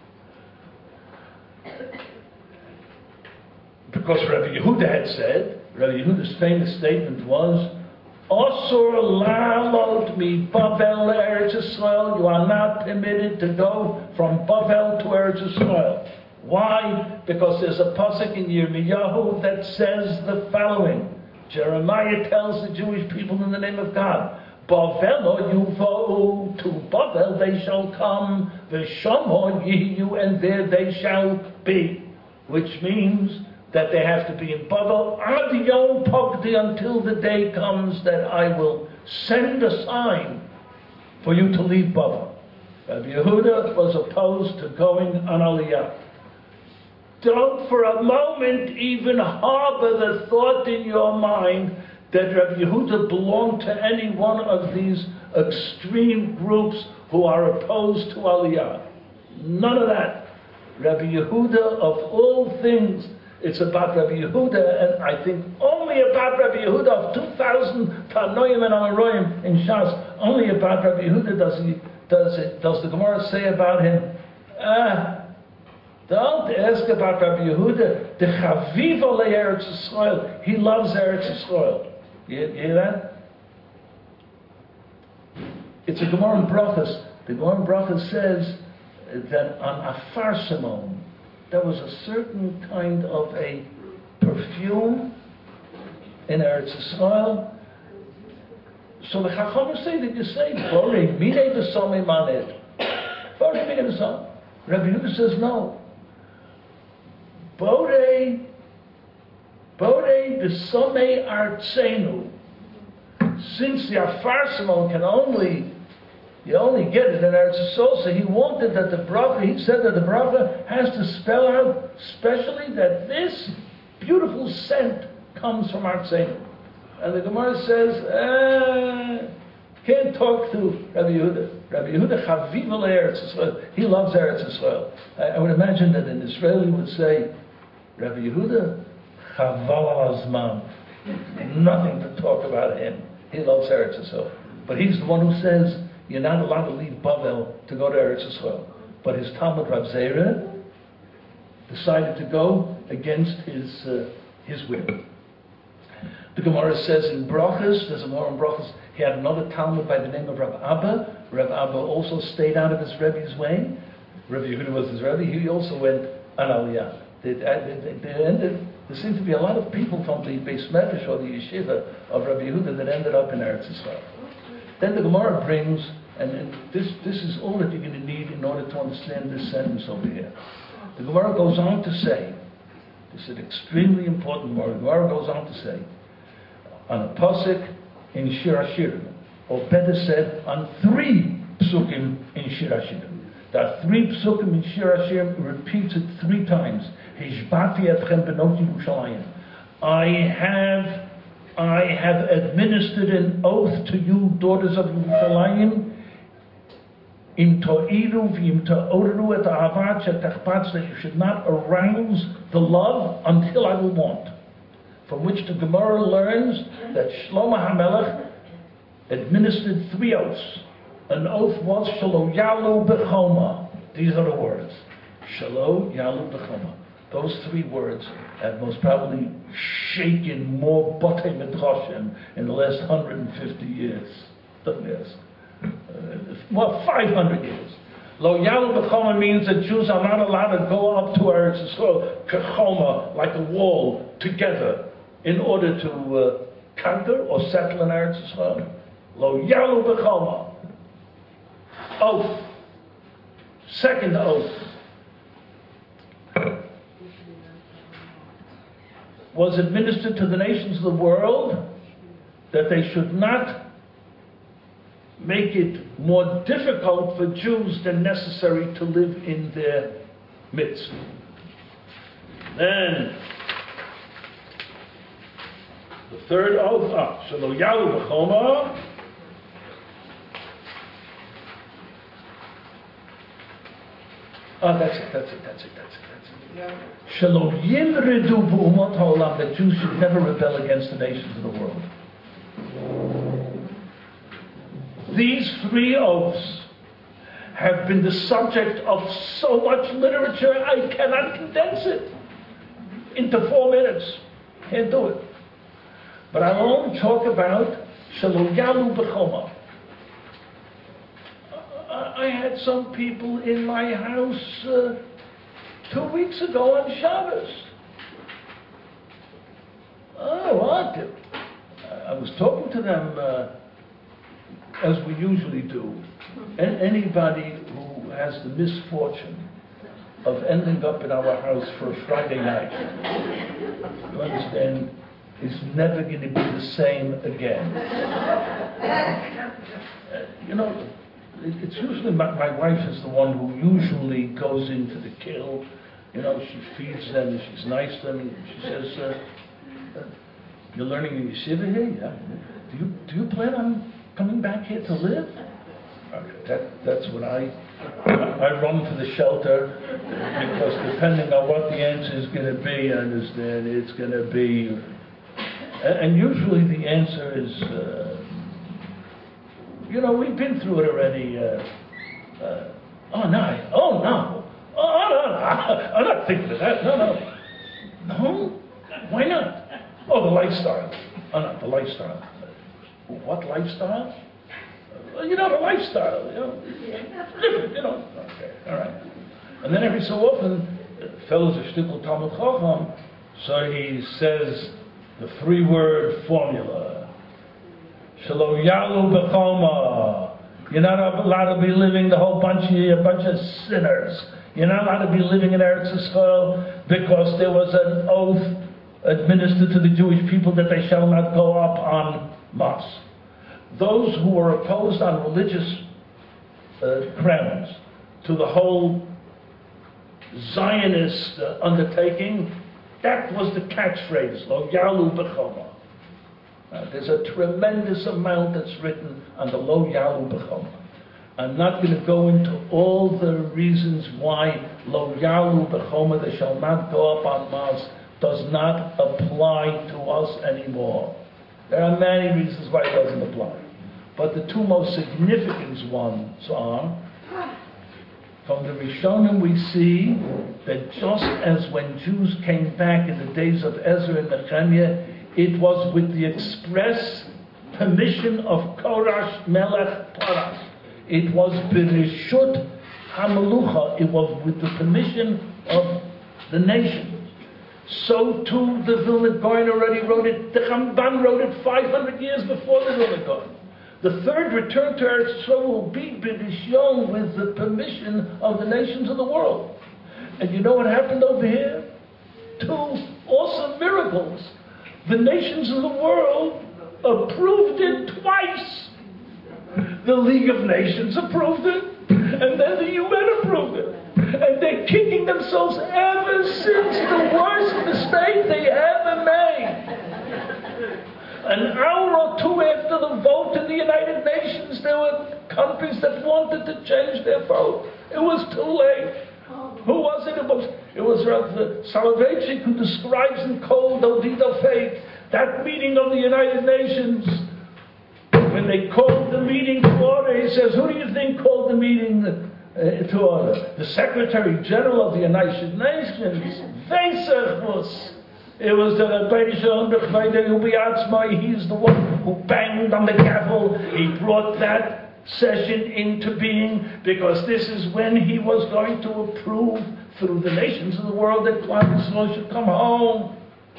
[SPEAKER 1] Because Rebbe Yehuda had said, Rebbe Yehuda's famous statement was, Osur la'alot mi Bavel Eretz Yisrael. You are not permitted to go from Bavel to Eretz Yisrael. Why? Because there's a pasuk in Yirmiyahu that says the following. Jeremiah tells the Jewish people in the name of God, Bavel yuva'u, to Bavel they shall come, v'shomo yiyu, and there they shall be. Which means that they have to be in Bavel ad yom pogdi, until the day comes that I will send a sign for you to leave Bavel. Rabbi Yehuda was opposed to going on Aliyah. Don't for a moment even harbor the thought in your mind that Rabbi Yehuda belonged to any one of these extreme groups who are opposed to Aliyah. None of that. Rabbi Yehuda, of all things, it's about Rabbi Yehuda, and I think only about Rabbi Yehuda of two thousand Tanoim and Amoraim in Shas, only about Rabbi Yehuda does he does it does the Gemara say about him. Ah, don't ask about Rabbi Yehuda. The Chaviv Olei Eretz Yisrael. He loves Eretz Yisrael. You, you hear that? It's a Gemara in Brachas. The Gemara in Brachas says that on Afar Simon, there was a certain kind of a perfume in Eretz Yisrael. So the Chachamim say that you say, Bore mine b'samei maned. Bore mine b'samei. Rabbi Yehuda says no. Bore, Bore b'samei artzenu. Since the Afar Simon can only, you only get it in Eretz Yisrael, so he wanted that the bracha, he said that the bracha has to spell out specially that this beautiful scent comes from Artzenu. And the Gemara says, eh, can't talk to Rabbi Yehuda. Rabbi Yehuda chaviv Eretz Yisrael. He loves Eretz Yisrael. I, I would imagine that an Israeli would say, Rabbi Yehuda chaval al azman. Nothing to talk about him. He loves Eretz Yisrael. But he's the one who says, you're not allowed to leave Bavel to go to Eretz Yisrael. But his Talmud Rav Zera decided to go against his uh, his will. The Gemara says in Brachas, there's a more in Brachas, he had another Talmud by the name of Rav Abba. Rav Abba also stayed out of his Rebbe's way. Rabbi Yehuda was his Rebbe. He also went on Aliyah. They, they, they ended, there seemed to be a lot of people from the Beis Medrash or the Yeshiva of Rabbi Yehuda that ended up in Eretz Yisrael. Then the Gemara brings, and, and this, this is all that you're going to need in order to understand this sentence over here. The Gemara goes on to say, this is an extremely important Gemara. The Gemara goes on to say, on a pasuk in Shir Hashirim, or better said, on three psukim in Shir Hashirim. There are three psukim in Shir Hashirim, repeats it three times. Hishbati etchem benot Yerushalayim. I have, I have administered an oath to you, daughters of Yerushalayim, im to'iru v'im to'oru et ha'avat she'tachpatz, that you should not arouse the love until I will want. From which the Gemara learns that Shlomo HaMelech administered three oaths. An oath was Shelo Yalu B'choma. These are the words. Shelo Yalu B'choma. Those three words have most probably shaken more Batei Midrashim in the last one hundred fifty years. Yes. Uh, well, five hundred years. Lo Yalu B'choma means that Jews are not allowed to go up to Eretz Yisrael Kechoma, like a wall, together, in order to uh, conquer or settle in Eretz Yisrael. Lo Yalu B'choma. Oath. Second oath was administered to the nations of the world that they should not make it more difficult for Jews than necessary to live in their midst. Then the third oath, ah, Shelo Yalu B'choma. Oh, that's it, that's it, that's it, that's it, that's it. Shelo Yimredu B'umot Ha'olam, that Jews should never rebel against the nations of the world. These three oaths have been the subject of so much literature, I cannot condense it into four minutes. Can't do it. But I'll only talk about Shelo Yalu B'choma. I had some people in my house uh, two weeks ago on Shabbos. Oh, what? I was talking to them uh, as we usually do. And anybody who has the misfortune of ending up in our house for a Friday night, you understand, is never going to be the same again. Uh, you know, it's usually my, my wife is the one who usually goes into the kill. You know, she feeds them, she's nice to them, and she says, uh, uh, "You're learning in yeshiva here, yeah? Do you do you plan on coming back here to live?" Okay, that that's what I I run for the shelter, because depending on what the answer is going to be, I understand it's going to be, and, and usually the answer is. Uh, You know, we've been through it already. Uh, uh, oh, no. Oh, no. Oh, no, no. I'm not thinking of that. No, no. No? Why not? Oh, the lifestyle. Oh, no, the lifestyle. What lifestyle? Uh, you know, the lifestyle, you know, different, you know. Okay, all right. And then every so often, the fellow's a shtickle Talmud Chacham, so he says the three-word formula. Shelo yalu b'choma. You're not allowed to be living the whole bunch of you, a bunch of sinners. You're not allowed to be living in Eretz Yisrael because there was an oath administered to the Jewish people that they shall not go up on Mars. Those who were opposed on religious uh, grounds to the whole Zionist uh, undertaking, that was the catchphrase, Lo Yalu B'choma. Uh, there's a tremendous amount that's written on the Lo Yalu B'choma. I'm not going to go into all the reasons why Lo Yalu B'choma, they shall not go up on Mars, does not apply to us anymore. There are many reasons why it doesn't apply. But the two most significant ones are, from the Rishonim we see that just as when Jews came back in the days of Ezra and Nehemiah, it was with the express permission of Korash Melech Parash. It was Bereshut HaMelucha. It was with the permission of the nation. So too the Vilna Gaon already wrote it. The Ramban wrote it five hundred years before the Vilna Gaon. The third return to Eretz Yisrael will be B'Rishon with the permission of the nations of the world. And you know what happened over here? Two awesome miracles. The nations of the world approved it twice. The League of Nations approved it, and then the U N approved it. And they're kicking themselves ever since the worst mistake they ever made. An hour or two after the vote in the United Nations, there were countries that wanted to change their vote. It was too late. Who was it? It was, it was Rav Soloveitchik who describes in cold Odido Faith that meeting of the United Nations. When they called the meeting to order, he says, who do you think called the meeting uh, to order? The Secretary General of the United Nations. Veisachus. It was the Rebbeinu Shalom Bechvayde Ubiatzmai. He's the one who banged on the gavel. He brought that session into being because this is when he was going to approve through the nations of the world that Klal Yisrael should come home.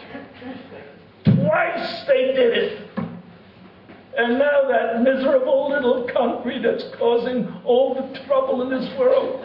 [SPEAKER 1] Twice they did it. And now that miserable little country that's causing all the trouble in this world.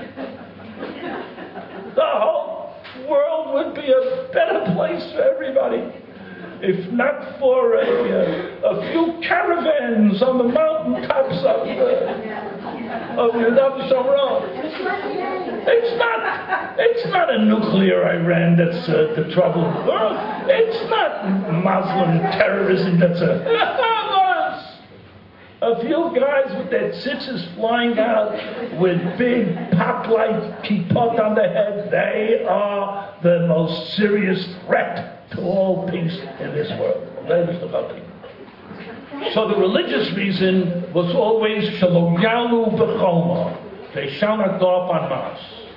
[SPEAKER 1] The whole world would be a better place for everybody if not for a, a, a few caravans on the mountaintops of uh, of Yehuda Shomron. It's not it's not a nuclear Iran that's uh, the trouble in the world. It's not Muslim terrorism that's a A few guys with their tzitzis flying out with big pop-like kippot on their head, they are the most serious threat to all peace in this world. So the religious reason was always Shelo Yalu B'choma. They shall not go up on Mars.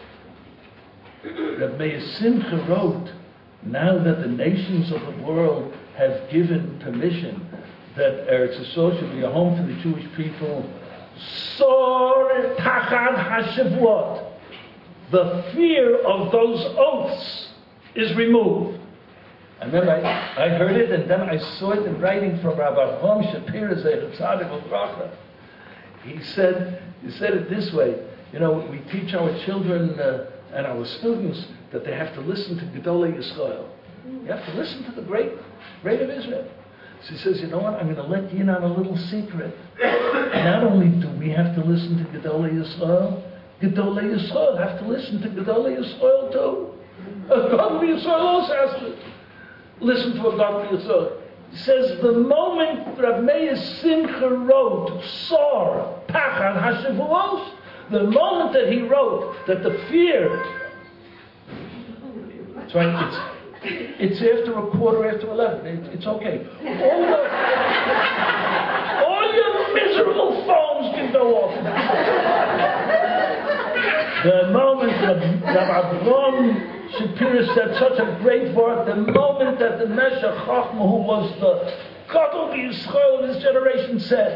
[SPEAKER 1] Reb Meir Simcha wrote, now that the nations of the world have given permission that Eretz Yisrael should be a home for the Jewish people, Sor Tachad HaShavot, the fear of those oaths is removed. I remember I, I heard it, and then I saw it in writing from Rabbi Avraham Shapira Zecher Tzadik U'Bracha. He said, he said it this way, you know, we teach our children uh, and our students that they have to listen to Gedolei Yisrael. You have to listen to the great, great of Israel. So he says, you know what, I'm going to let you in on a little secret. Not only do we have to listen to Gedolei Yisrael, Gedolei Yisrael have to listen to Gedolei Yisrael too. A Godly Yisrael also has to listen to a Godly Yisrael. He says, the moment Rav Meir Simcha wrote, Sor, Pachad, HaShavuos, the moment that he wrote that the fear, that's right, it's It's after a quarter after eleven. It, it's okay. All, the, all your miserable phones can go off. The moment that Rabbi Avraham Shapira said such a great word, the moment that the Meshech Chochmah, who was the Gadol Yisrael of his generation, said,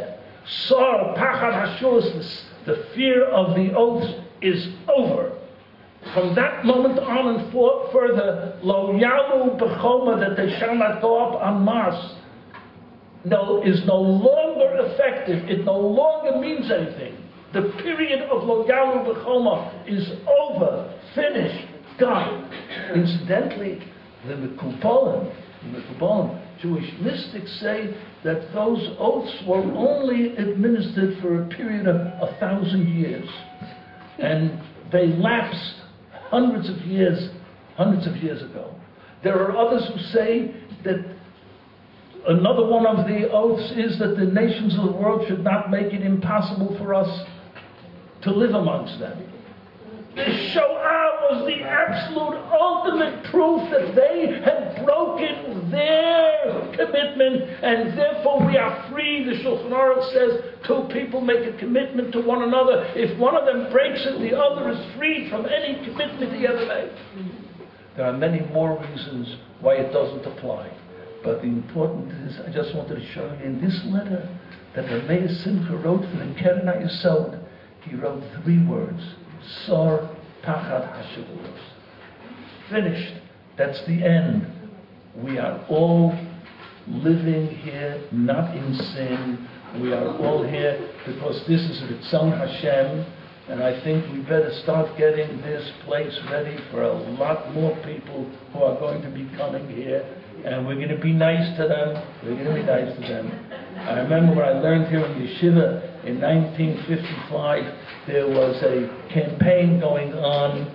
[SPEAKER 1] Sar Pachad Hashus, the fear of the oaths is over. From that moment on and for, further, Lo Yalu Bechoma, that they shall not go up on Mars, no, is no longer effective. It no longer means anything. The period of Lo Yalu Bechoma is over, finished, done. Incidentally, the Mekubalim, the Mekubalim, Jewish mystics say that those oaths were only administered for a period of a thousand years. And they lapsed hundreds of years, hundreds of years ago. There are others who say that another one of the oaths is that the nations of the world should not make it impossible for us to live amongst them. The Shoah was the absolute ultimate proof that they had broken their commitment, and therefore we are free. The Shulchan Aruch says two people make a commitment to one another. If one of them breaks it, the other is freed from any commitment the other made. There are many more reasons why it doesn't apply. But the important is, I just wanted to show you in this letter that Rameir Simcha wrote for the Keren HaYesod. He wrote three words. Sar Pachad Hashavos. Finished. That's the end. We are all living here not in sin. We are all here because this is Ritzon Hashem, and I think we better start getting this place ready for a lot more people who are going to be coming here, and we're going to be nice to them. We're going to be nice to them. I remember when I learned here in Yeshiva in nineteen fifty-five, there was a campaign going on,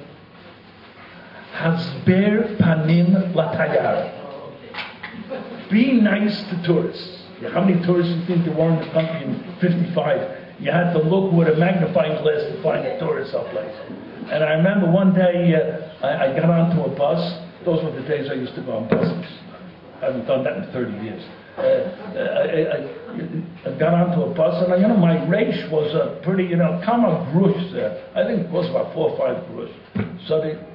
[SPEAKER 1] Hasber Panim Latayar. Be nice to tourists. How many tourists do you think there were in the country in fifty-five? You had to look with a magnifying glass to find a tourist someplace. And I remember one day uh, I, I got onto a bus. Those were the days I used to go on buses. I haven't done that in thirty years. Uh, I, I, I got onto a bus, and I, you know, my race was a pretty, you know, kama grush there. I think it was about four or five grush. So they